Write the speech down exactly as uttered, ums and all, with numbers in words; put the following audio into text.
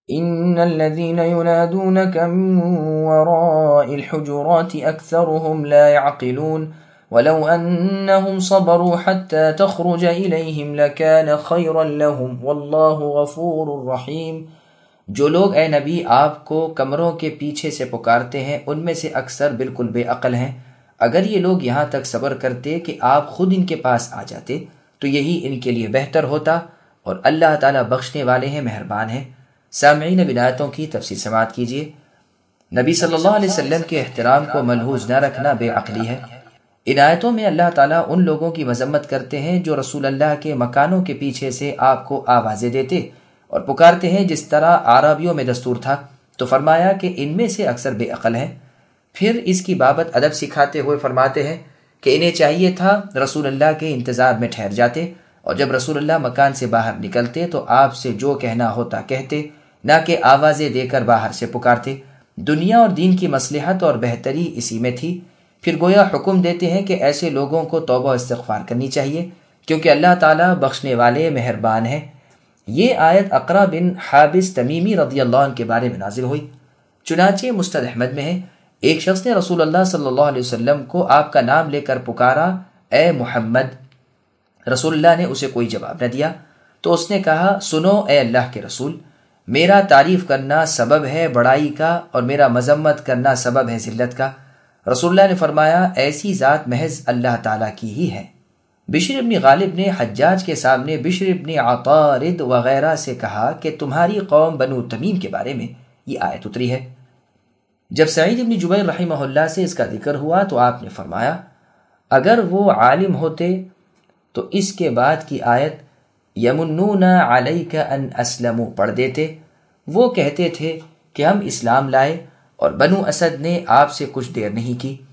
ان الذين ينادونك من وراء الحجرات اكثرهم لا يعقلون ولو انهم صبروا حتى تخرج اليهم لكان خيرا لهم والله غفور رحيم۔ جو لوگ اے نبی آپ کو کمروں کے پیچھے سے پکارتے ہیں ان میں سے اکثر بالکل بے عقل ہیں۔ اگر یہ لوگ یہاں تک صبر کرتے کہ آپ خود ان کے پاس آ جاتے تو یہی ان کے لیے بہتر ہوتا، اور اللہ تعالیٰ بخشنے والے ہیں، مہربان ہیں۔ سامعین، اب آیتوں کی تفسیر سماعت کیجیے۔ نبی صلی اللہ علیہ وسلم کے احترام کو ملحوظ نہ رکھنا بے عقلی ہے۔ ان آیتوں میں اللہ تعالیٰ ان لوگوں کی مذمت کرتے ہیں جو رسول اللہ کے مکانوں کے پیچھے سے آپ کو آوازیں دیتے اور پکارتے ہیں جس طرح عربیوں میں دستور تھا، تو فرمایا کہ ان میں سے اکثر بے عقل ہیں۔ پھر اس کی بابت ادب سکھاتے ہوئے فرماتے ہیں کہ انہیں چاہیے تھا رسول اللہ کے انتظار میں ٹھہر جاتے، اور جب رسول اللہ مکان سے باہر نکلتے تو آپ سے جو کہنا ہوتا کہتے، نہ کہ آوازیں دے کر باہر سے پکارتے۔ دنیا اور دین کی مصلحت اور بہتری اسی میں تھی۔ پھر گویا حکم دیتے ہیں کہ ایسے لوگوں کو توبہ و استغفار کرنی چاہیے، کیونکہ اللہ تعالیٰ بخشنے والے مہربان ہیں۔ یہ آیت اقرا بن حابس تمیمی رضی اللہ عنہ کے بارے میں نازل ہوئی۔ چنانچہ مسند احمد میں ہے، ایک شخص نے رسول اللہ صلی اللہ علیہ وسلم کو آپ کا نام لے کر پکارا، اے محمد۔ رسول اللہ نے اسے کوئی جواب نہ دیا تو اس نے کہا، سنو اے اللہ کے رسول، میرا تعریف کرنا سبب ہے بڑائی کا اور میرا مذمت کرنا سبب ہے ذلت کا۔ رسول اللہ نے فرمایا، ایسی ذات محض اللہ تعالیٰ کی ہی ہے۔ بشر ابن غالب نے حجاج کے سامنے بشر ابن عطارد وغیرہ سے کہا کہ تمہاری قوم بنو تمیم کے بارے میں یہ آیت اتری ہے۔ جب سعید ابن جبیر رحمہ اللہ سے اس کا ذکر ہوا تو آپ نے فرمایا، اگر وہ عالم ہوتے تو اس کے بعد کی آیت یمنون علیک ان اسلموا پڑھ دیتے۔ وہ کہتے تھے کہ ہم اسلام لائے اور بنو اسد نے آپ سے کچھ دیر نہیں کی۔